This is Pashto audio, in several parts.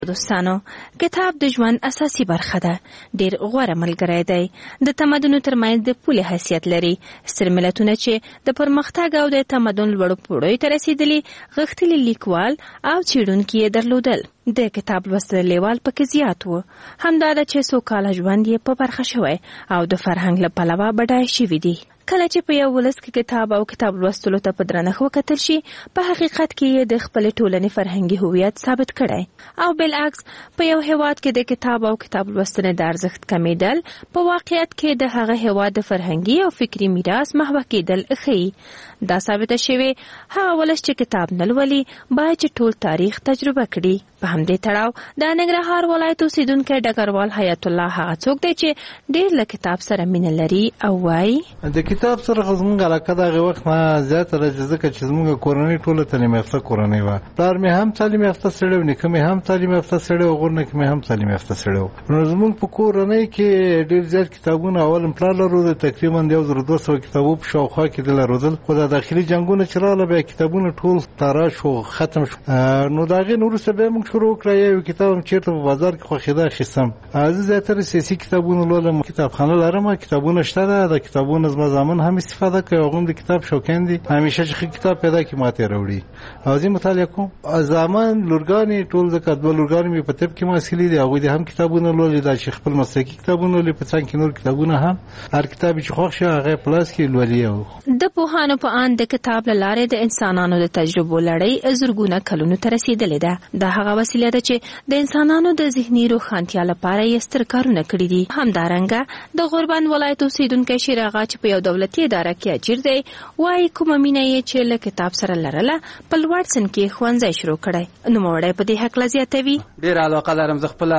دوستانو، کتاب د ژوند اساسي برخه ده. ډیر غوره ملګری دی. د تمدنو ترمنځ د پولې حیثیت لري. ستر ملتونه چې د پرمختګ او د تمدن لوړو پوړیو ته رسېدلي، غښتلي لیکوال او څېړونکي یې درلودل. د کتاب لوستل لیوال پکې زیات و. همدا ده چې سوکاله ژوند یې په برخه شوی او د فرهنګ له پلوه بډای شوي دي. کله چې په یو ولس کې کتاب او کتاب لوستلو ته په درنښت وکتل شي، په حقیقت کې یې د خپلې ټولنې فرهنګي هویت ثابت کړی. او بالعکس، په یو هېواد کې د کتاب او کتاب لوستنې د ارزښت کمیدل په واقعیت کې د هغه هېواد د فرهنګي او فکري میراث محوه کېدل ښیي. دا ثابته شوې هغه ولس چې کتاب نه لولي باید چې ټول تاریخ تجربه کړي. په همدې تړاو د ننګرهار ولایت اوسیدونکی ډګروال حیات الله هغه څوک دی چې ډېر له کتاب سره مینه لري او وایي د کتاب سره زموږ علاقه د هغې وخت نه زیاته ده چې ځکه چې زموږ کورنۍ ټوله تعلیم یافته کورنۍ وه. پلار مې هم تعلیم یافته سړی و، نیکه مې هم تعلیم یافته سړی و، غرونه کې مې هم تعلیم یافته سړی و. نو زموږ په کورنۍ کې ډېر زیات کتابونه اول پلار لرو، تقریبا 1200 کتابو په شاوخوا کې د لرودل. خو د داخلي جنګونه چې راغله بیا کتابونه ټول تاراج شو، ختم شو. نو د هغې نه وروسته بیا موږ شروع وکړه یو کتاب هم چېرته په بازار کې خوښېده اخیستم. زه زیاتره سیاسي کتابونه لولم. کتابخانه لرم، کتابونه شته ده. د کتابونو زما زامن هم استفاده کوي، هغوی هم د کتاب شوقین دي. همیشه چې ښه کتاب پیدا کړي ما ته یې راوړي او زه مطالعه کوم. زامن لورګانې ټول ځکه دوه لورګانې مې په طب کې محصلې دي، هغوی دې هم کتابونه لولي. دا چې خپل مسلکي کتابونه لولي، په څنګ کې نور کتابونه هم هر کتاب چې خوښ شي هغه پلاس کې لولي. د پوهانو په اند د کتاب له لارې د انسانانو د تجربو لړۍ زرګونه کلونو ته رسېدلې ده. دا هغه وسیله ده چې د انسانانو د ذهني روښانتیا لپاره یې ستر کارونه کړي دي. همدارنګه د غوربند ولایت اوسیدونکی شیر اغا چې په یو دولتي اداره کې اجیر دی وایي کومه مینه یې چې له کتاب سره لرله په لوړ سن کې ښوونځی شروع کړی. نوموړی په دې هکله زیاتوي: ډېره علاقه لرم. زه خپله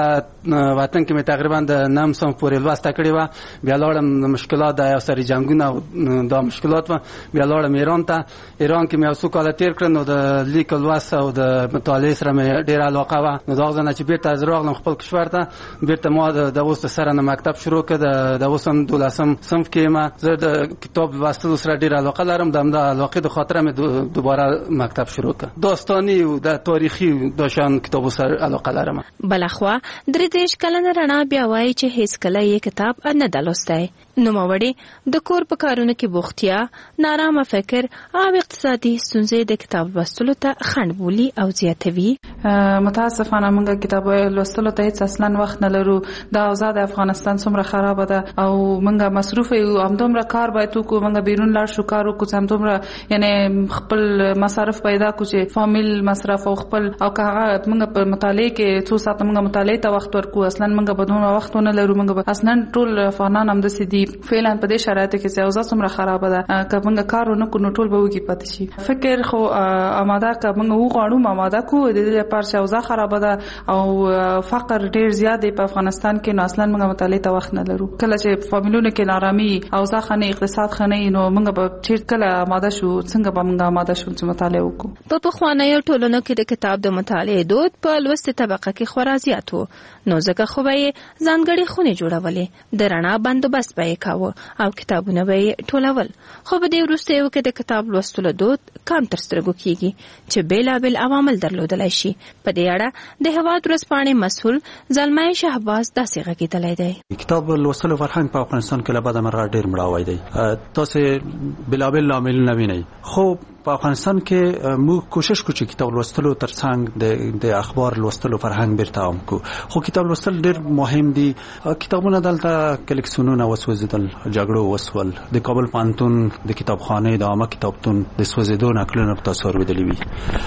وطن کې مې تقریبا د 9 صنف پورې لوسته کړې وه. بیا لاړم مشکلات د یو سري جنګونه دا مشکلات وه. بیا لاړم ایران ته. ایران کې مې یو څو کاله تېر کړل. نو د لیک لوست او د مطالعې سره مې ډېره علاقه وه. نو د هغه ځای نه چې بېرته زه راغلم خپل کشور ته، بېرته ما د اوس د سره نه مکتب شروع کړ. د اوس هم 12 صنف کې یم. زه د کتاب لوستلو سره ډېره علاقه لرم. د همدا علاقې د خاطره مې دوباره مکتب شروع کړ. داستاني او د تاریخي د شان کتابو سره علاقه لرم. بلخوا 33 کلنه رڼا بیا وایي چې هیڅ کله یې کتاب نه ده لوستی. نوموړی د کور په کارونو کې بوختیا، نارامه فکر او اقتصادي ستونزې د کتاب لوستلو ته خنډ بولي او زیاتوي. متاسفانه موږ کتاب لوستلو ته هیڅ اصلا وخت نه لرو. دا اوضاع د افغانستان څومره خرابه ده او موږ مصروف یو. همدومره کار باید وکړو، موږ بیرون لاړ شو کار وکړو، همدومره یعنی خپل مصارف پیدا کړو چې فامیل مصرف او خپل او که هغه موږ په مطالعه کې څو ساعته موږ مطالعه ته وخت ورکړو. اصلا موږ به دومره وخت نه لرو. موږ اصلا ټول افغانان همداسې دي. فعلا په دې شرایطو کې چې اوضاع څومره خرابه ده، که موږ کار ونه کړو نو ټول به وږي پاتې شي. فکر خو آماده که موږ وغواړو آماده کړو د دې لپاره چې اوضاع خرابه ده او فقر ډیر زیات دی په افغانستان کې. نو اصلا موږ مطالعه ته وخت نه لرو. کله چې فامیلونو کې نارامی اوضاع خنه اقتصاد خنه نو موږ به چیرته کله آماده شو، څنګه به موږ آماده شو چې مطالعه وکړو. په پخوانیو ټولنو کې د کتاب د مطالعې دود په لوستې طبقه کې خورا زیات و. نو ځکه خو به یې ځانګړې خونې جوړولې، د رڼا بندوبست به یې کاوه او کتابونه به یې ټولول. خو په دې وروستیو کې د کتاب لوستلو دود کم تر سترګو کېږي چې بېلابېل عوامل درلودلی شي. په دې اړه د هېواد ورځپاڼې مسؤل زلمی شهباز داسې غږېدلی دی: کتاب لوستلو فرهنګ په افغانستان کې له بده مرغه ډېر مړاوی دی. تاسې بېلابېل لاملونه وینئ. خو په افغانستان کې موږ کوشش کوو چې کتاب لوستلو ترڅنګ د اخبار لوستلو فرهنګ بیرته عام کړو. خو کتاب لوستل ډېر مهم دي. کتابونه دلته کلیکسیونونه وسوځېدل، جګړو وسول، د کابل پوهنتون د کتابخانې د عامه کتابتون د سوځېدو نقلونه په تاسو اورېدلي وي.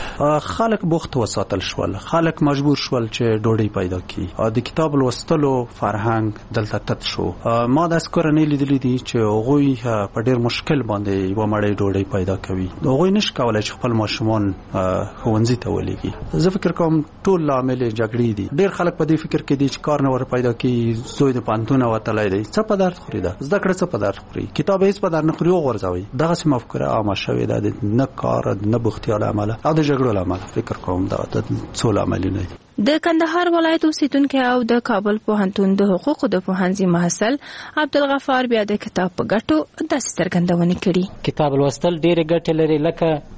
خلک بوخت وساتل شول، خلک مجبور شول چې ډوډۍ پیدا کړي. د کتاب لوستلو فرهنګ دلته تت شو. ما داسې کورنۍ لیدلي دي چې هغوی په ډېر مشکل باندې یوه مړۍ ډوډۍ پیدا کوي. هغوی نشي کولی چې خپل ماشومان ښوونځي ته ولېږي. زه فکر کوم ټول لامل جګړې دي. ډېر خلک په دې فکر کې دي چې کار نه ور پیدا کړي. زوی د پوهنتونه وتلی دی، څه په درد خوري؟ ده زده کړه څه په درد خوري؟ کتاب هېڅ په درد نه خوري، وغورځوئ. دغسې مفکوره عامه شوې ده د نه کار نه بوختیا له امله او د جګړو له امله. فکر کوم دا څو لاملونه دي. د کندهار ولایت اوسیدونکی او د کابل پوهنتون د حقوقو د پوهنځي محصل عبدالغفار بیا د کتاب په ګټو داسې څرګندونې کړي: کتاب لوستل ډېرې ګټې لري، لکه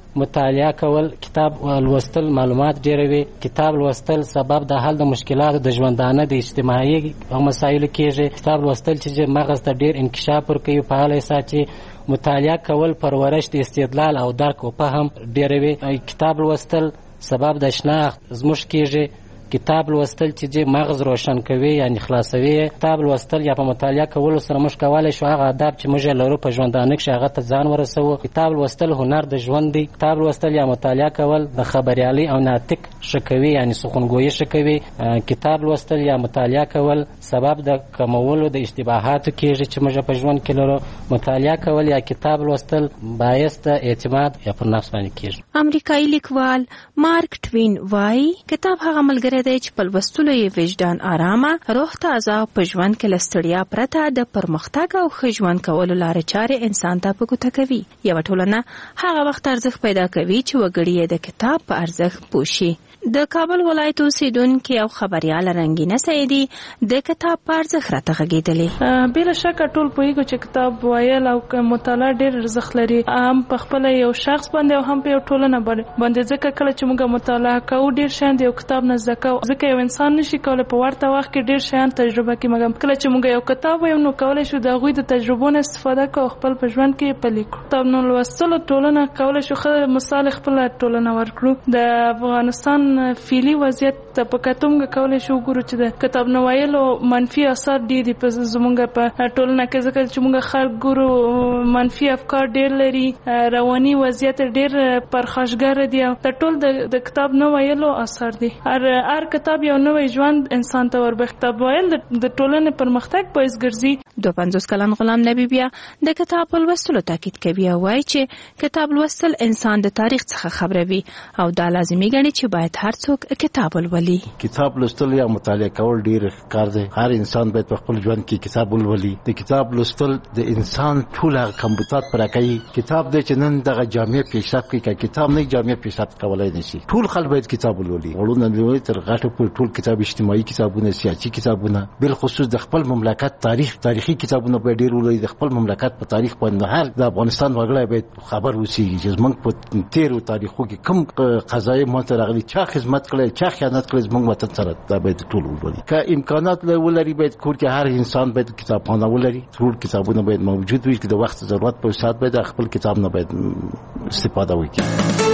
مطالعه کول، کتاب لوستل معلومات ډیروي. کتاب لوستل سبب د حل د مشکلاتو د ژوندانه د اجتماعي مسایلو کېږي. کتاب لوستل چې مغز ته ډیر انکشاف ورکوي، فعال ساتي. مطالعه کول پرورش د استدلال او درک او فهم ډیروي. کتاب لوستل سبب د شناخت زموږ کېږي. کتاب لوستل چې مغز روشن کوي یعنی خلاصوي. کتاب لوستل یا په مطالعه کولو سره موږ کولی شو هغه آداب چې موږ لرو په ژوندانه کې هغه ته ځان ورسوو. کتاب لوستل هنر د ژوند دی. کتاب لوستل یا مطالعه کول د خبریالي او ناطق ښه کوي یعنی سخنګویي ښه کوي. کتاب لوستل یا مطالعه کول سبب د کمولو د اشتباهاتو کېږي چې موږ په ژوند کې لرو. مطالعه کول یا کتاب لوستل باعث د اعتماد یا پر نفس باندې کېږي. امریکایي لیکوال مارک ټوین وایي کتاب هغه ملګری دی چې په لوستلو یې وجدان آرامه، روح تازه، په ژوند کې له ستړیا پرته د پرمختګ او ښه ژوند کولو لارې چارې انسان ته په ګوته کوي. یوه ټولنه هغه وخت ارزښت پیدا کوي چې وګړي یې د کتاب په ارزښت پوه شي. د کابل ولایت اوسیدونکي او خبریاله رنګینه سعیدي د کتاب په ارزښت راته غږېدلې. بلا شکه ټول پوهیږو چې کتاب ویل او مطالعه ډېر ارزښت لري، هم په خپله یو شخص باندې او هم په یو ټولنه باندې. ځکه کله چې موږ مطالعه کوو ډېر شیان د یو کتاب نه زده کوو. ځکه یو انسان نشي کولی په ورته وخت کې ډېر شیان تجربه کړي، مګر کله چې موږ یو کتاب وایو نو کولی شو د هغوی د تجربو نه استفاده کوو او خپل په ژوند کې پلي کړو. کتاب نو لوستلو ټولنه کولی شو ښه مثال خپله ټولنه ورکړو. د افغانستان فعلي وضعیت په کتو موږ کولی شو وګورو چې د کتاب نه ویلو منفي اثار ډېر دي په زموږ په ټولنه کې. ځکه چې موږ خلک ګورو منفي افکار ډېر لري، رواني وضعیت ډېر پرخاشګر دي او د ټول د کتاب نه ویلو اثر دي. هر کتاب یو نوی ژوند انسان ته وربخښي. کتاب ویل د ټولنې پرمختګ باعث ګرځي. 52 کلن غلام نبی بیا د کتاب لوستلو تاکید کوي او وایي چې کتاب لوستل انسان د تاریخ څخه خبروي او دا لازمي ګڼي چې باید هر څوک کتاب ولولي. کتاب لوستل یا مطالعه کول ډیر کار دی. هر انسان باید په خپل ژوند کې کتاب ولولي. د کتاب لوستل د انسان ټول کمبودات پر کوي. کتاب د چنن دغه جامع پیشرفت کوي. کتاب نه جامع پیشرفت کولای نشي. ټول خلک باید کتاب ولولي. ورونه دوی تر غټو پورې ټول کتاب، اجتماعي کتابونه، سیاسي کتابونه، بل خصوص د خپل مملکت تاریخي کتابونه باید ډیر ولولي. د خپل مملکت په تاریخ باندې هر د افغانستان وګړي باید خبر وسی چې موږ په تیرو تاریخو کې کوم قضایي ماته راغلي، چا خدمت کړی، چا خیانت کړی، موږ وطن سره دا باید ټول ولولي. که امکانات ولري باید کور کې هر انسان باید کتابخانه ولري. ټول کتابونه باید موجود وي. چې د وخت ضرورت په سات باید خپل کتاب نه باید استفاده وکړي.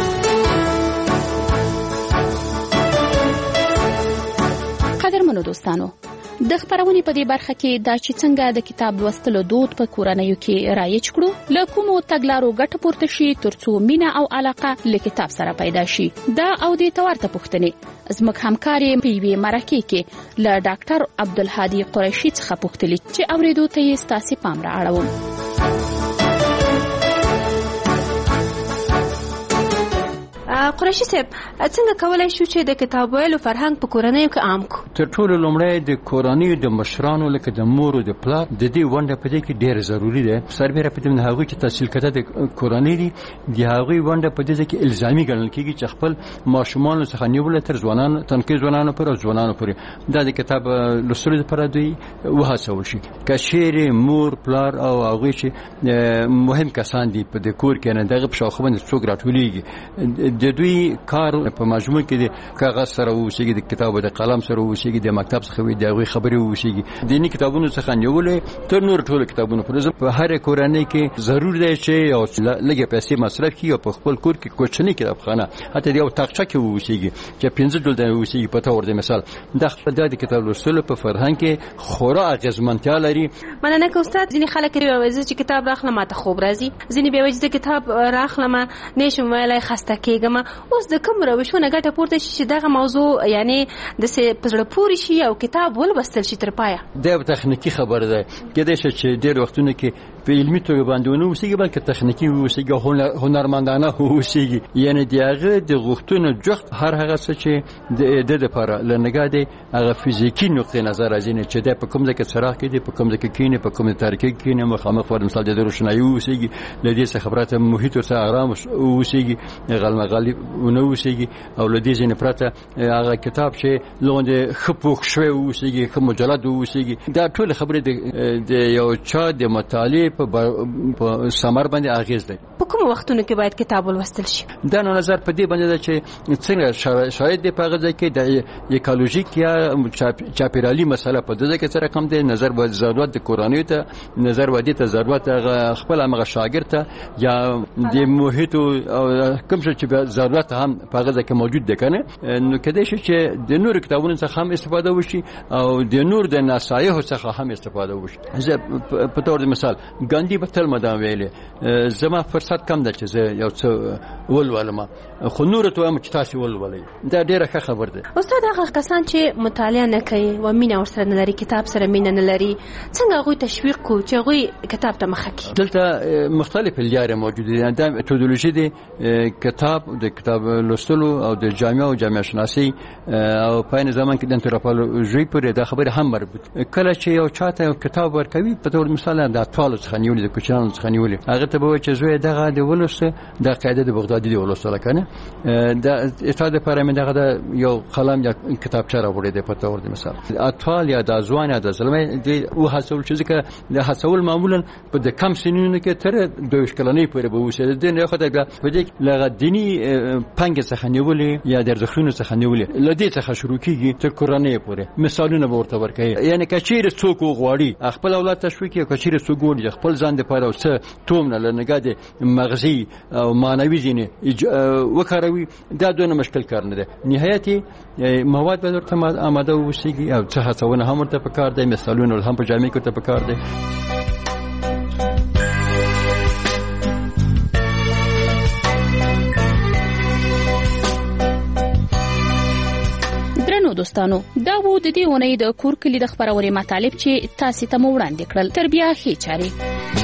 قدرمنو دوستانو، د خبرونې په دې برخه کې دا چې څنګه د کتاب لوستلو دود په کورنیو کې رایج کړو، له کومو تګلارو ګټه پورته شي ترڅو مینه او علاقه له کتاب سره پیدا شي. دا او دې تورته پوښتنې زموږ همکاري په یوې مرکې کې له ډاکټر عبدالهادي قریشي څخه پوښتلې چې اوریدو ته یې ستاسې پام را اړوم. قریشي صاحب، څنګه کولای شو چې د کتاب ویلو فرهنګ په کورنیو کې عام کو؟ تر ټولو لومړی د کورنیو د مشرانو لکه د مور او د پلار د دې ونډه په دې کې ډېره ضروري ده. سربېره په دې هغوی چې تحصیل کړه د کورنۍ دي د هغوی ونډه په دې کې الزامي ګڼل کېږي چې خپل ماشومان څخه نیول تر ځوانانو تنکي ځوانانو پر او ځوانانو پورې دا د کتاب لوستلو لپاره دوی وهڅول شي. که چیرې مور پلار او هغوی چې مهم کسان دي په د کور کې نه دغه په شاوخوا باندې څوک راټولېږي، د دوی کار په مجموع کې د کاغذ سره وشيږي، د کتاب او د قلم سره وشيږي، د مکتب څخه وي د هغوی خبرې وشيږي. دیني کتابونو څخه نیولې تر نور ټولو کتابونو پورې په هر کورنۍ کې ضرور دی چې یو لږه پیسې مصرف کړي او په خپل کور کې کوچنی کتابخانه حتی یو تاقچه کې وشيږي چې 15 ډول وشيږي. په تور د مثال د کتاب لوستلو په فرهنګ کې خورا اغیزمنتیا لري. مننه کوم استاد. ځینې خلک وایي چې کتاب راخلم ماته خوب راځي، ځینې بیا وایي چې کتاب راخلم نشم ویلای خسته کېږم. اوس د کوم روشونه ګټه پورته شي چې دغه موضوع یعنی د پزړه پورې شي او کتاب ولوستل شي تر پایه؟ دا تخنیکی خبره ده. کېدای شي چې ډېر وختونه کې په علمي توګه باندې ونه اوسېږي بلکې تخنیکی اوسېږي، هنرمندانه اوسېږي. یعنی د هغه د غوښتنو جوخت هر هغه څه چې د لپاره له نګاه دی هغه فزیکي نقطې نظر راځي چې دا په کوم ځای کې څراغ کې دی، په کوم ځای کې کېني، په کوم تاریکۍ کې کېني، مخامخ پر مثال د روشنایي اوسېږي، له دې څخه پرته محیط ورته آرام اوسېږي، غلمغالي ونه اوسېږي. او له دې ځینې پرته هغه کتاب چې لاندې ښه پوښ شوی اوسېږي، ښه مجلد اوسېږي. دا ټول خبرې د یو چا د مطالعې په ثمر باندې اغیز دی. په کوم وختونو کې باید کتاب ولوستل شي؟ دا نظر په دې باندې ده چې څنګه شاید په هغه ځای کې د ایکولوژیک یا چاپیرالي مسله په دې کې سره کم دی، نظر به ضرورت د کورنۍ ته، نظر ودی ته ضرورت خپل هغه شاګرد ته یا د محیط او کوم څه چې ضرورت هم په هغه ځای کې موجود دی کنه، نو کله چې د نور کتابونو څخه هم استفاده وشي او د نور د نصایح څخه هم استفاده وشي. زه په تور مثال ګاندی په تل مدام ویلې زما فرصت کم ده چې زه یو څه ولولم، خو نور ته هم چې تاسو ولولئ، دا ډیره ښه خبر ده. استاد هغه کسان چې مطالعه نه کوي و مینه ورسره نه لري، کتاب سره مینه نه لري، څنګه هغوی تشویق کو چې هغوی کتاب ته مخه کړي؟ دلته مختلف لارې موجوده دي. دا میتودولوژي دی، کتاب لوستلو او د جامعه او جامعه شناسی او په این زمان کې د انتروپولوژي پورې دا خبره هم مربوط. کله چې یو چاته یو کتاب ورکوي په تور مثال د اطفال څخه نیولې، د کوچنیانو څخه نیولې، هغه ته به وایي چې زوی دغه دی ولوسته، د قاعده د بغدادي دی ولوسته کنه، دا استاد لپاره مې دغه یو قلم یا کتابچه راوړی دی په تور مثال. اطفال یا د ځوان یا د زلمه دی او حاصل چې ځکه د حاصل معمولا په د کم سنونو کې تر 2 کلنۍ پورې به وشي. د نه خدای په دې لغه دینی پنګ څخه نیولې یا د ارزښتونو څخه نیولې لدې څخه شروع کیږي تر کورنۍ پورې. مثالونه ورته ورکړي، یعنی کچیر څوک غواړي خپل اولاد تشویق کوي، کچیر څوک غواړي خپل ځان د پاره اوسه تومنه لنګاد مغزي او مانوي ځینې وکاروي، دا دونه مشکل کار نه ده. نهایتي مواد به ورته آماده وشيږي او څه هڅونه هم ورته پکار دی، مثالونه هم په جامع کې ورته پکار دی. دوستانو دا وو د دې ونې د کور کلی د خبروري مطالب چې تاسو ته مو وړاندې کړل. تربیه هي چاري